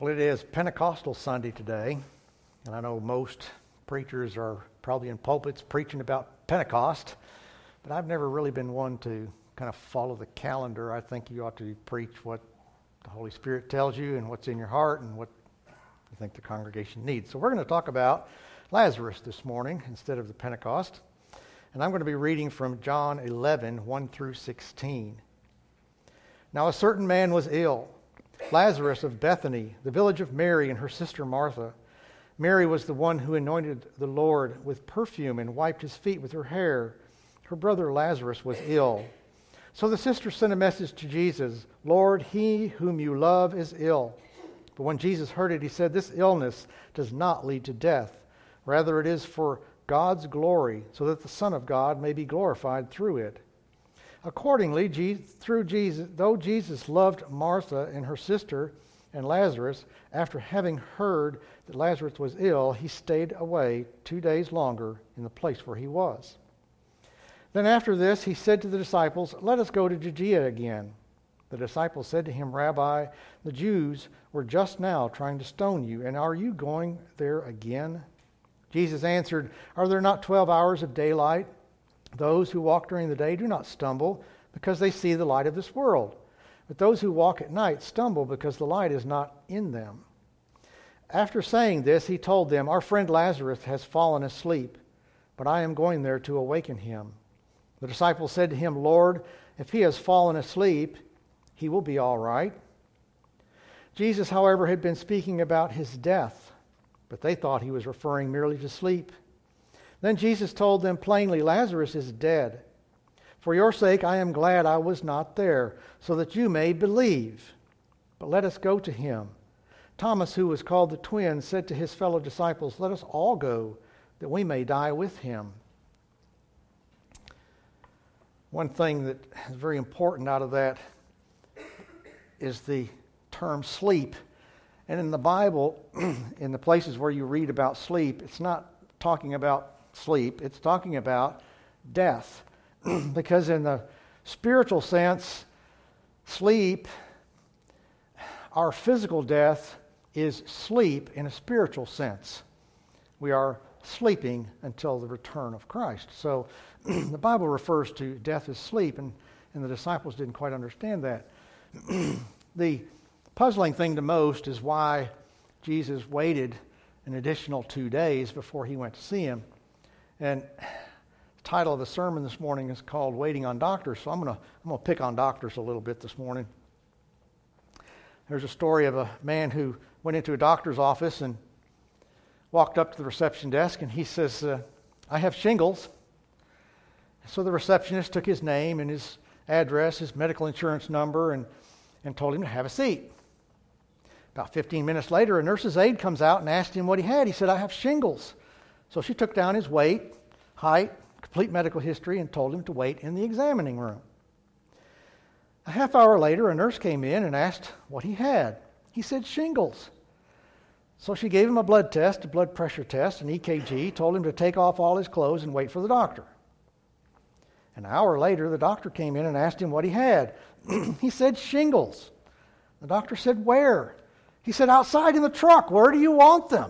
Well, it is Pentecostal Sunday today, and I know most preachers are probably in pulpits preaching about Pentecost, but I've never really been one to kind of follow the calendar. I think you ought to preach what the Holy Spirit tells you and what's in your heart and what you think the congregation needs. So we're going to talk about Lazarus this morning instead of the Pentecost, and I'm going to be reading from John 11, 1 through 16. Now a certain man was ill, Lazarus of Bethany, the village of Mary and her sister Martha. Mary was the one who anointed the Lord with perfume and wiped his feet with her hair. Her brother Lazarus was ill. So the sister sent a message to Jesus, "Lord, he whom you love is ill." But when Jesus heard it, he said, "This illness does not lead to death. Rather, it is for God's glory, so that the Son of God may be glorified through it." Accordingly, though Jesus loved Martha and her sister and Lazarus, after having heard that Lazarus was ill, he stayed away 2 days longer in the place where he was. Then after this, he said to the disciples, "Let us go to Judea again." The disciples said to him, "Rabbi, the Jews were just now trying to stone you, and are you going there again?" Jesus answered, "Are there not 12 hours of daylight? Those who walk during the day do not stumble because they see the light of this world. But those who walk at night stumble because the light is not in them." After saying this, he told them, "Our friend Lazarus has fallen asleep, but I am going there to awaken him." The disciples said to him, "Lord, if he has fallen asleep, he will be all right." Jesus, however, had been speaking about his death, but they thought he was referring merely to sleep. Then Jesus told them plainly, "Lazarus is dead. For your sake I am glad I was not there, so that you may believe. But let us go to him." Thomas, who was called the Twin, said to his fellow disciples, "Let us all go, that we may die with him." One thing that is very important out of that is the term sleep. And in the Bible, in the places where you read about sleep, it's not talking about sleep, it's talking about death. Because in the spiritual sense, sleep, our physical death is sleep in a spiritual sense. We are sleeping until the return of Christ. So the Bible refers to death as sleep, and the disciples didn't quite understand that. The puzzling thing to most is why Jesus waited an additional 2 days before he went to see him. And the title of the sermon this morning is called "Waiting on Doctors," so I'm going to pick on doctors a little bit this morning. There's a story of a man who went into a doctor's office and walked up to the reception desk, and he says, "I have shingles." So the receptionist took his name and his address, his medical insurance number, and told him to have a seat. About 15 minutes later, a nurse's aide comes out and asked him what he had. He said, "I have shingles." So she took down his weight, height, complete medical history, and told him to wait in the examining room. A half hour later, a nurse came in and asked what he had. He said shingles. So she gave him a blood test, a blood pressure test, an EKG, told him to take off all his clothes and wait for the doctor. An hour later, the doctor came in and asked him what he had. He said shingles. The doctor said, "Where?" He said, "Outside in the truck. Where do you want them?"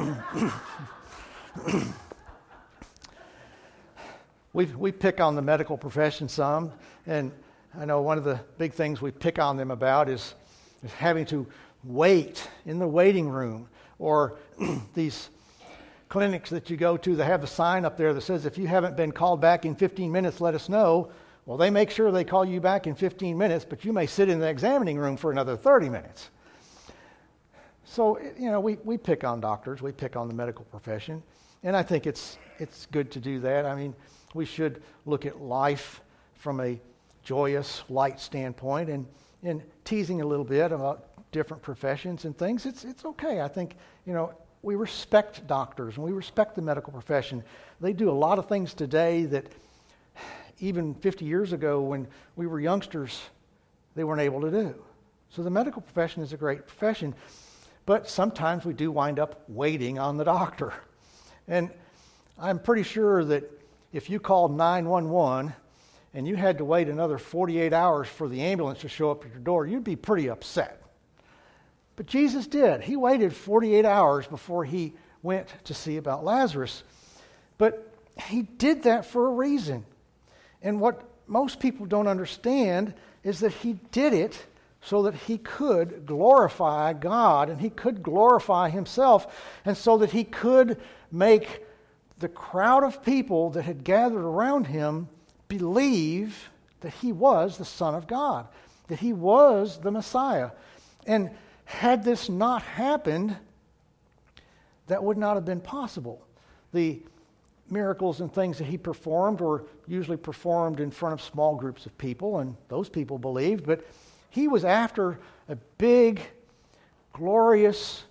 We pick on the medical profession some, and I know one of the big things we pick on them about is having to wait in the waiting room, or these clinics that you go to, they have a sign up there that says, "If you haven't been called back in 15 minutes, let us know." Well, they make sure they call you back in 15 minutes, but you may sit in the examining room for another 30 minutes. So, we pick on doctors, we pick on the medical profession, and I think it's good to do that. I mean, we should look at life from a joyous, light standpoint, and teasing a little bit about different professions and things. It's okay. I think, we respect doctors and we respect the medical profession. They do a lot of things today that even 50 years ago when we were youngsters, they weren't able to do. So the medical profession is a great profession, but sometimes we do wind up waiting on the doctor. And I'm pretty sure that if you called 911 and you had to wait another 48 hours for the ambulance to show up at your door, you'd be pretty upset. But Jesus did. He waited 48 hours before he went to see about Lazarus. But he did that for a reason. And what most people don't understand is that he did it so that he could glorify God and he could glorify himself, and so that he could make the crowd of people that had gathered around him believe that he was the Son of God, that he was the Messiah. And had this not happened, that would not have been possible. The miracles and things that he performed were usually performed in front of small groups of people, and those people believed, but he was after a big, glorious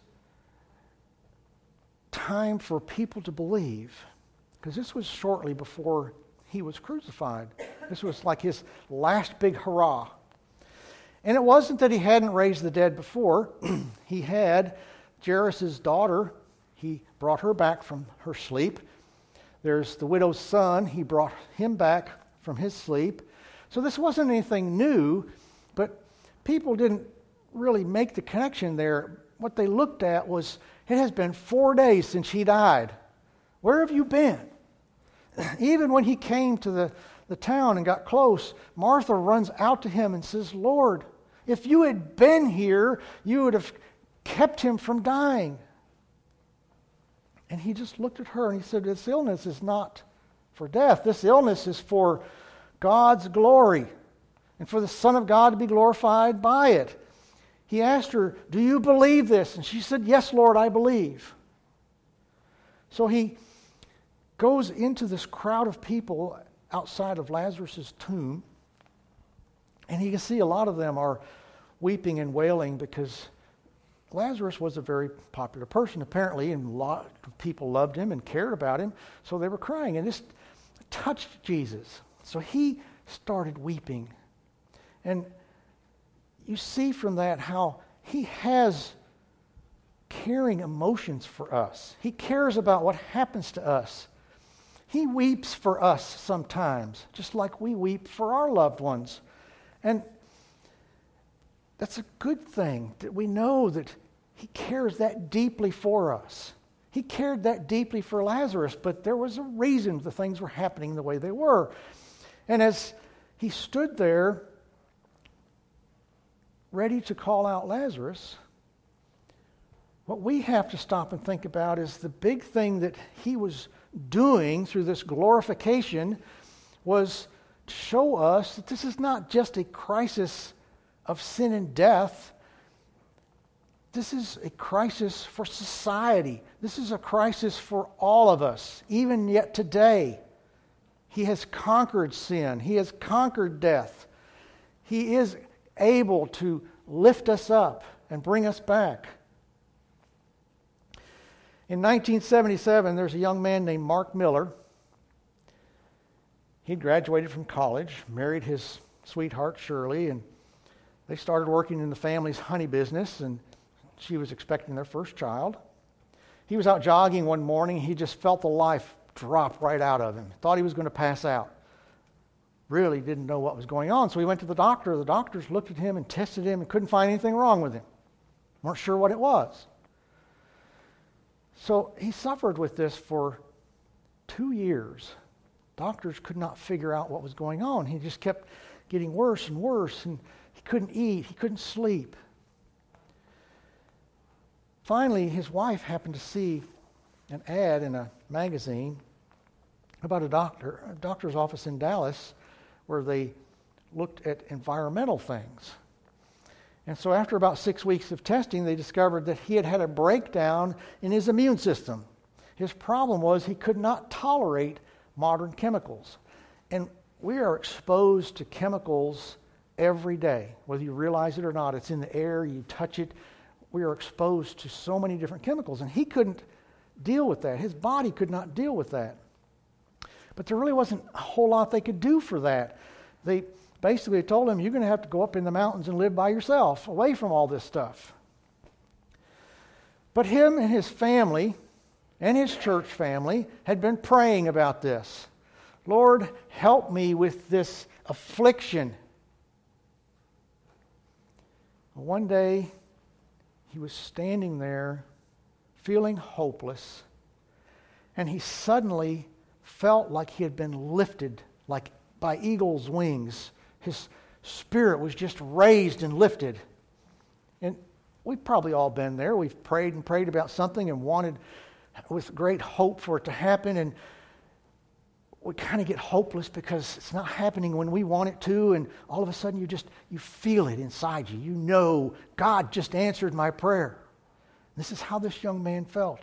time for people to believe, because this was shortly before he was crucified. This was like his last big hurrah. And it wasn't that he hadn't raised the dead before. He had Jairus' daughter. He brought her back from her sleep. There's the widow's son. He brought him back from his sleep. So this wasn't anything new, but people didn't really make the connection there. What they looked at was, it has been 4 days since he died. Where have you been? Even when he came to the town and got close, Martha runs out to him and says, Lord, if you had been here, you would have kept him from dying. And he just looked at her and he said, this illness is not for death. This illness is for God's glory and for the Son of God to be glorified by it. He asked her, do you believe this? And she said, yes, Lord, I believe. So he goes into this crowd of people outside of Lazarus' tomb, and you can see a lot of them are weeping and wailing because Lazarus was a very popular person, apparently, and a lot of people loved him and cared about him, so they were crying, and this touched Jesus. So he started weeping. And you see from that how he has caring emotions for us. He cares about what happens to us. He weeps for us sometimes, just like we weep for our loved ones. And that's a good thing, that we know that he cares that deeply for us. He cared that deeply for Lazarus, but there was a reason the things were happening the way they were. And as he stood there, ready to call out Lazarus, what we have to stop and think about is the big thing that he was doing through this glorification was to show us that this is not just a crisis of sin and death. This is a crisis for society. This is a crisis for all of us, even yet today. He has conquered sin. He has conquered death. He is able to lift us up and bring us back. In 1977, there's a young man named Mark Miller. He graduated from college, married his sweetheart Shirley, and they started working in the family's honey business, and she was expecting their first child. He was out jogging one morning. He just felt the life drop right out of him. Thought he was going to pass out. Really didn't know what was going on, so he went to the doctor. The doctors looked at him and tested him and couldn't find anything wrong with him. Weren't sure what it was. So he suffered with this for 2 years. Doctors could not figure out what was going on. He just kept getting worse and worse, and he couldn't eat, he couldn't sleep. Finally, his wife happened to see an ad in a magazine about a doctor's office in Dallas, where they looked at environmental things. And so after about 6 weeks of testing, they discovered that he had had a breakdown in his immune system. His problem was he could not tolerate modern chemicals. And we are exposed to chemicals every day, whether you realize it or not. It's in the air, you touch it. We are exposed to so many different chemicals, and he couldn't deal with that. His body could not deal with that. But there really wasn't a whole lot they could do for that. They basically told him, you're going to have to go up in the mountains and live by yourself, away from all this stuff. But him and his family and his church family had been praying about this. Lord, help me with this affliction. One day, he was standing there feeling hopeless, and he suddenly felt like he had been lifted, like by eagle's wings. His spirit was just raised and lifted. And we've probably all been there. We've prayed and prayed about something and wanted with great hope for it to happen, and we kind of get hopeless because it's not happening when we want it to, and all of a sudden you feel it inside you. You know, God just answered my prayer. This is how this young man felt.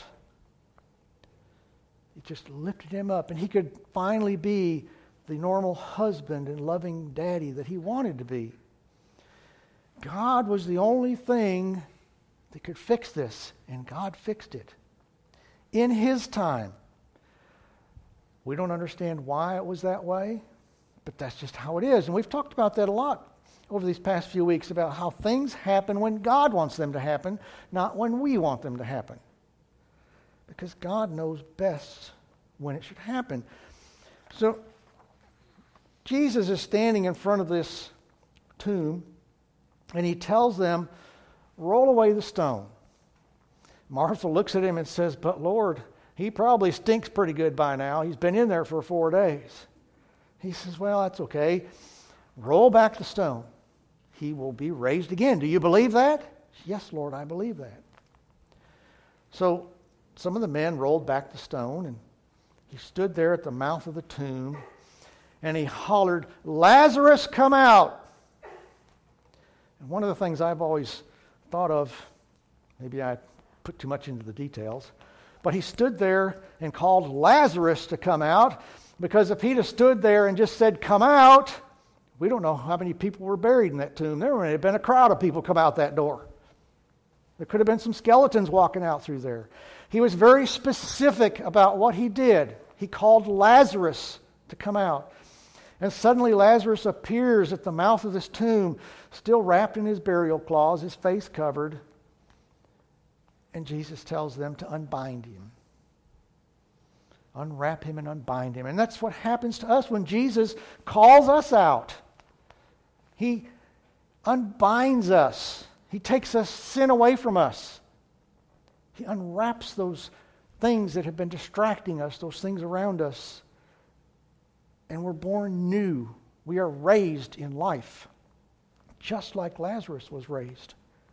It just lifted him up, and he could finally be the normal husband and loving daddy that he wanted to be. God was the only thing that could fix this, and God fixed it in His time. We don't understand why it was that way, but that's just how it is. And we've talked about that a lot over these past few weeks, about how things happen when God wants them to happen, not when we want them to happen. Because God knows best when it should happen. So, Jesus is standing in front of this tomb, and He tells them, roll away the stone. Martha looks at Him and says, but Lord, he probably stinks pretty good by now. He's been in there for 4 days. He says, well, that's okay. Roll back the stone. He will be raised again. Do you believe that? Yes, Lord, I believe that. So some of the men rolled back the stone, and he stood there at the mouth of the tomb, and he hollered, Lazarus, come out. And one of the things I've always thought of, maybe I put too much into the details, but he stood there and called Lazarus to come out, because if he'd have stood there and just said, come out, we don't know how many people were buried in that tomb. There would have been a crowd of people come out that door. There could have been some skeletons walking out through there. He was very specific about what he did. He called Lazarus to come out. And suddenly Lazarus appears at the mouth of this tomb, still wrapped in his burial cloths, his face covered. And Jesus tells them to unbind him. Unwrap him and unbind him. And that's what happens to us when Jesus calls us out. He unbinds us. He takes us sin away from us. He unwraps those things that have been distracting us, those things around us. And we're born new. We are raised in life, just like Lazarus was raised.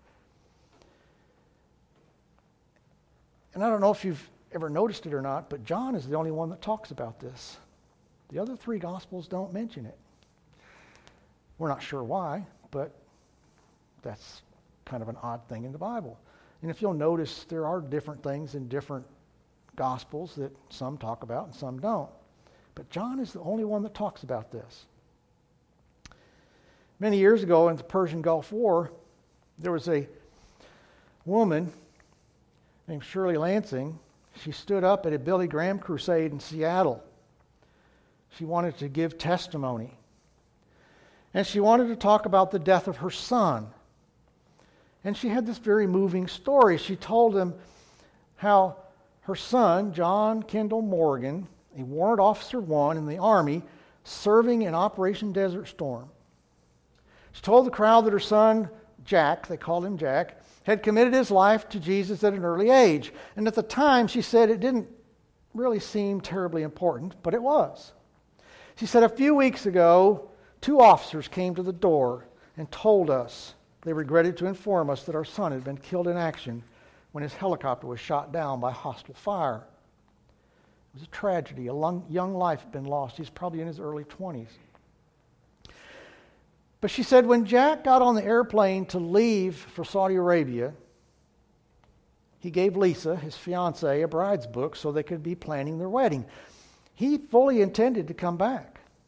And I don't know if you've ever noticed it or not, but John is the only one that talks about this. The other 3 Gospels don't mention it. We're not sure why, but that's kind of an odd thing in the Bible. And if you'll notice, there are different things in different Gospels that some talk about and some don't. But John is the only one that talks about this. Many years ago in the Persian Gulf War, there was a woman named Shirley Lansing. She stood up at a Billy Graham crusade in Seattle. She wanted to give testimony. And she wanted to talk about the death of her son. And she had this very moving story. She told him how her son, John Kendall Morgan, a warrant officer 1 in the Army, serving in Operation Desert Storm. She told the crowd that her son, Jack, they called him Jack, had committed his life to Jesus at an early age. And at the time, she said it didn't really seem terribly important, but it was. She said a few weeks ago, 2 officers came to the door and told us they regretted to inform us that our son had been killed in action when his helicopter was shot down by hostile fire. It was a tragedy. A young life had been lost. He's probably in his early 20s. But she said when Jack got on the airplane to leave for Saudi Arabia, he gave Lisa, his fiancée, a bride's book so they could be planning their wedding. He fully intended to come back.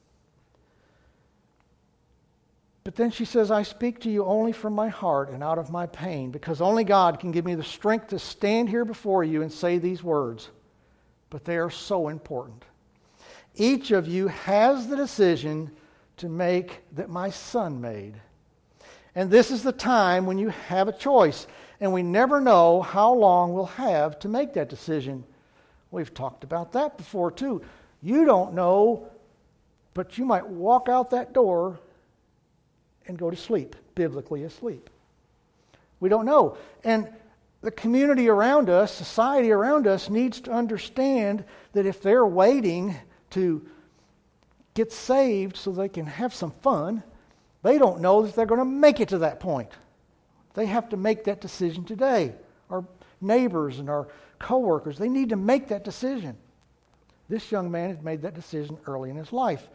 But then she says, I speak to you only from my heart and out of my pain, because only God can give me the strength to stand here before you and say these words. But they are so important. Each of you has the decision to make that my son made. And this is the time when you have a choice. And we never know how long we'll have to make that decision. We've talked about that before too. You don't know, but you might walk out that door and go to sleep, biblically asleep. We don't know. And the community around us, society around us, needs to understand that if they're waiting to get saved so they can have some fun, they don't know that they're going to make it to that point. They have to make that decision today. Our neighbors and our coworkers, they need to make that decision. This young man had made that decision early in his life.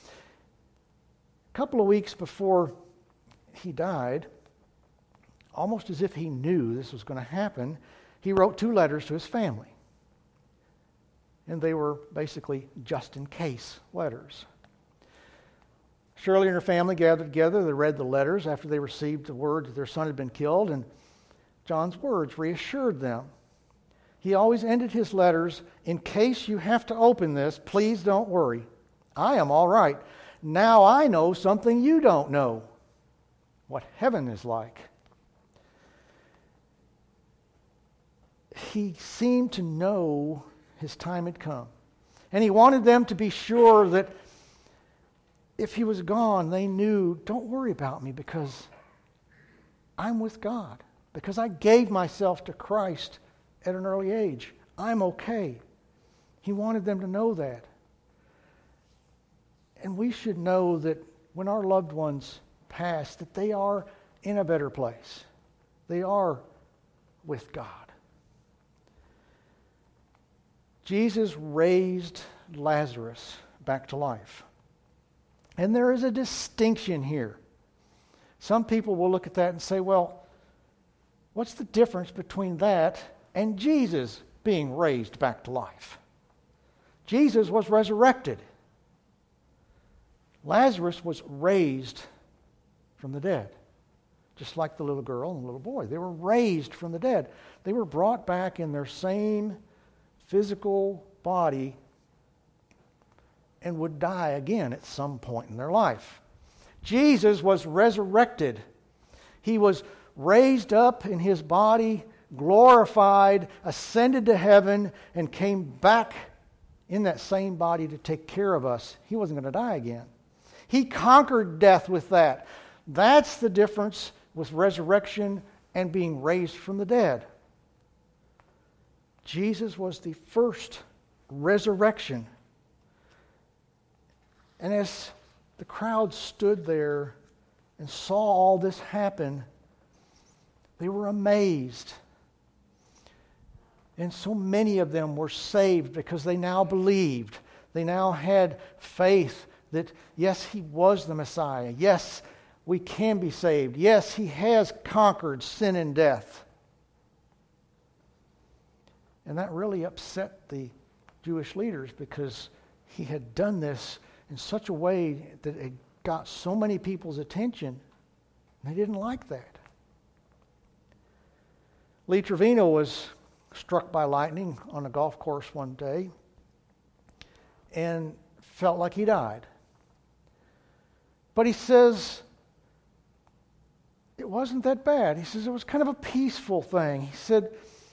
A couple of weeks before he died, almost as if he knew this was going to happen, he wrote 2 letters to his family. And they were basically just in case letters. Shirley and her family gathered together. They read the letters after they received the word that their son had been killed, and John's words reassured them. He always ended his letters, "In case you have to open this, please don't worry. I am all right. Now I know something you don't know. What heaven is like." He seemed to know his time had come. And he wanted them to be sure that if he was gone, they knew, don't worry about me because I'm with God. Because I gave myself to Christ at an early age. I'm okay. He wanted them to know that. And we should know that when our loved ones pass, that they are in a better place. They are with God. Jesus raised Lazarus back to life. And there is a distinction here. Some people will look at that and say, well, what's the difference between that and Jesus being raised back to life? Jesus was resurrected. Lazarus was raised from the dead. Just like the little girl and the little boy. They were raised from the dead. They were brought back in their same physical body and would die again at some point in their life. Jesus was resurrected. He was raised up in his body, glorified, ascended to heaven, and came back in that same body to take care of us. He wasn't going to die again. He conquered death with that. That's the difference with resurrection and being raised from the dead. Jesus was the first resurrection. And as the crowd stood there and saw all this happen, they were amazed. And so many of them were saved because they now believed. They now had faith that, yes, he was the Messiah. Yes, we can be saved. Yes, he has conquered sin and death. And that really upset the Jewish leaders because he had done this in such a way that it got so many people's attention. They didn't like that. Lee Trevino was struck by lightning on a golf course one day and felt like he died. But he says it wasn't that bad. He says it was kind of a peaceful thing. He said,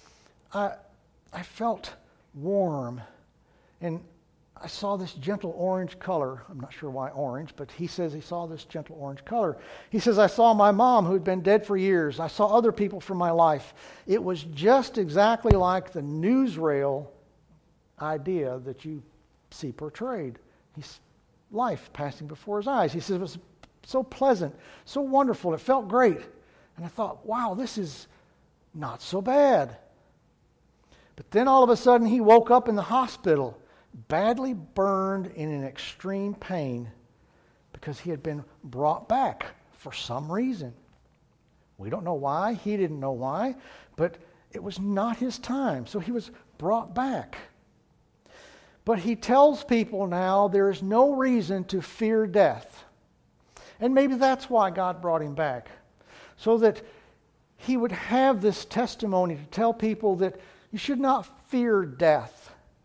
I felt warm and I saw this gentle orange color. I'm not sure why orange, but he says he saw this gentle orange color. He says, I saw my mom who had been dead for years. I saw other people from my life. It was just exactly like the newsreel idea that you see portrayed. His life passing before his eyes. He says it was so pleasant, so wonderful. It felt great. And I thought, wow, this is not so bad. But then all of a sudden he woke up in the hospital, badly burned and in extreme pain because he had been brought back for some reason. We don't know why. He didn't know why. But it was not his time. So he was brought back. But he tells people now there is no reason to fear death. And maybe that's why God brought him back. So that he would have this testimony to tell people that you should not fear death.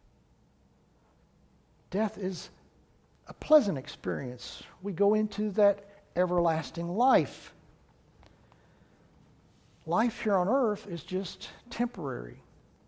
Death is a pleasant experience. We go into that everlasting life. Life here on earth is just temporary.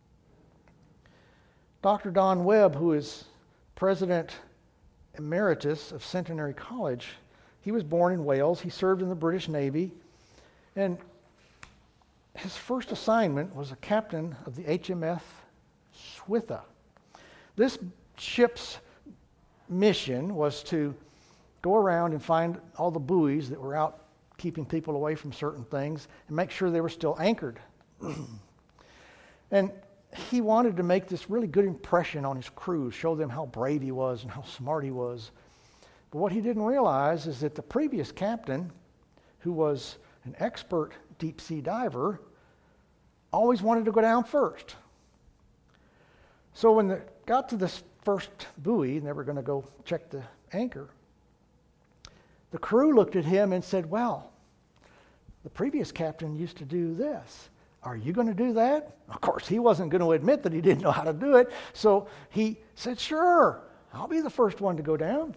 Dr. Don Webb, who is President Emeritus of Centenary College, he was born in Wales. He served in the British Navy. And his first assignment was a captain of the HMS Switha. This ship's mission was to go around and find all the buoys that were out keeping people away from certain things and make sure they were still anchored. And he wanted to make this really good impression on his crew, show them how brave he was and how smart he was. But what he didn't realize is that the previous captain, who was an expert deep sea diver, always wanted to go down first. So when they got to this first buoy and they were going to go check the anchor, the crew looked at him and said, well, the previous captain used to do this. Are you going to do that? Of course, he wasn't going to admit that he didn't know how to do it. So he said, sure, I'll be the first one to go down.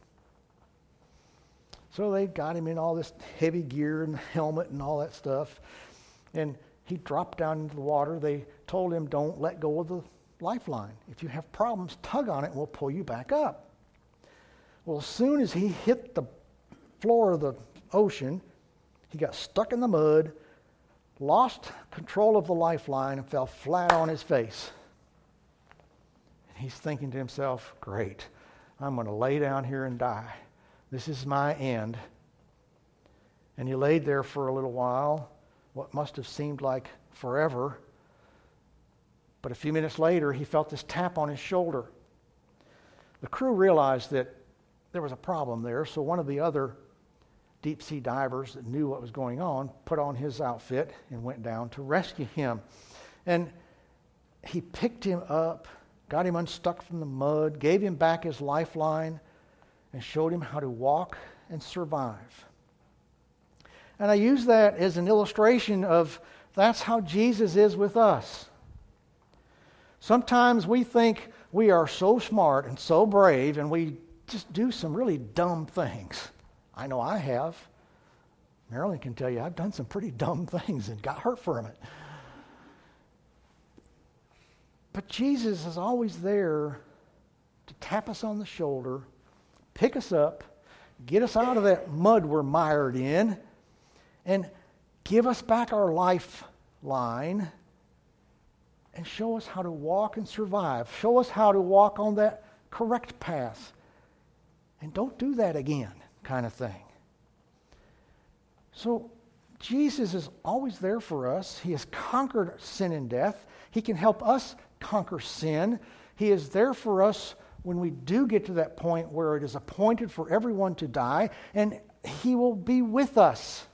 So they got him in all this heavy gear and helmet and all that stuff. And he dropped down into the water. They told him, don't let go of the lifeline. If you have problems, tug on it and we'll pull you back up. Well, as soon as he hit the floor of the ocean, he got stuck in the mud, lost control of the lifeline, and fell flat on his face. And he's thinking to himself, great, I'm going to lay down here and die. This is my end. And he laid there for a little while, what must have seemed like forever. But a few minutes later, he felt this tap on his shoulder. The crew realized that there was a problem there, so one of the other deep sea divers that knew what was going on put on his outfit and went down to rescue him. And he picked him up, got him unstuck from the mud, gave him back his lifeline, and showed him how to walk and survive. And I use that as an illustration of that's how Jesus is with us. Sometimes we think we are so smart and so brave and we just do some really dumb things. I know I have. Marilyn can tell you I've done some pretty dumb things and got hurt from it. But Jesus is always there to tap us on the shoulder, pick us up, get us out of that mud we're mired in, and give us back our lifeline and show us how to walk and survive. Show us how to walk on that correct path. And don't do that again, kind of thing. So Jesus is always there for us. He has conquered sin and death. He can help us conquer sin. He is there for us when we do get to that point where it is appointed for everyone to die, and He will be with us.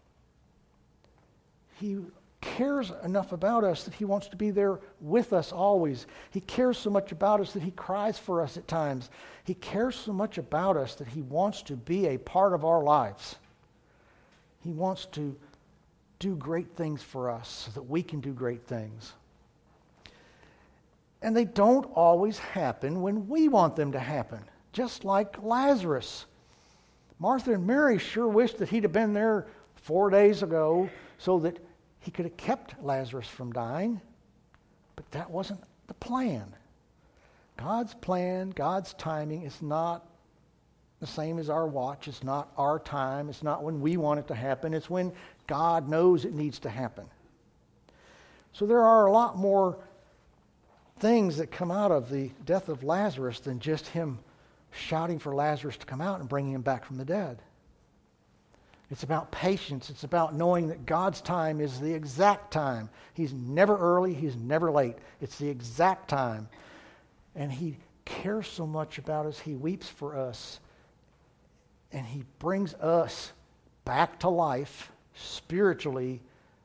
He cares enough about us that He wants to be there with us always. He cares so much about us that He cries for us at times. He cares so much about us that He wants to be a part of our lives. He wants to do great things for us so that we can do great things. And they don't always happen when we want them to happen, just like Lazarus. Martha and Mary sure wished that he'd have been there 4 days ago so that he could have kept Lazarus from dying, but that wasn't the plan. God's plan, God's timing is not the same as our watch. It's not our time. It's not when we want it to happen. It's when God knows it needs to happen. So there are a lot more things that come out of the death of Lazarus than just him shouting for Lazarus to come out and bringing him back from the dead. It's about patience. It's about knowing that God's time is the exact time. He's never early. He's never late. It's the exact time. And He cares so much about us. He weeps for us. And He brings us back to life spiritually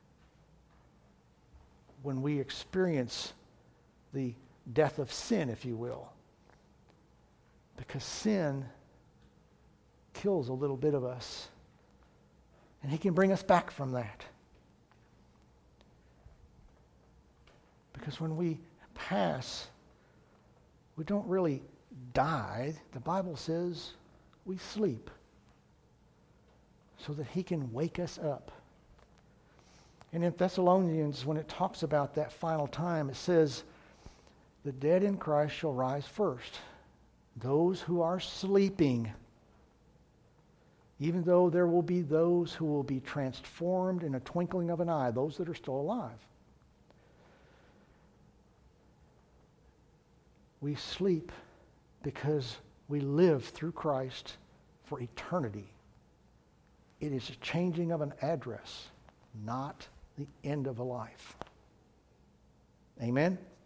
when we experience the death of sin, if you will. Because sin kills a little bit of us. And He can bring us back from that. Because when we pass, we don't really die. The Bible says we sleep so that He can wake us up. And in Thessalonians, when it talks about that final time, it says, the dead in Christ shall rise first. Those who are sleeping even though there will be those who will be transformed in a twinkling of an eye, those that are still alive. We sleep because we live through Christ for eternity. It is a changing of an address, not the end of a life. Amen?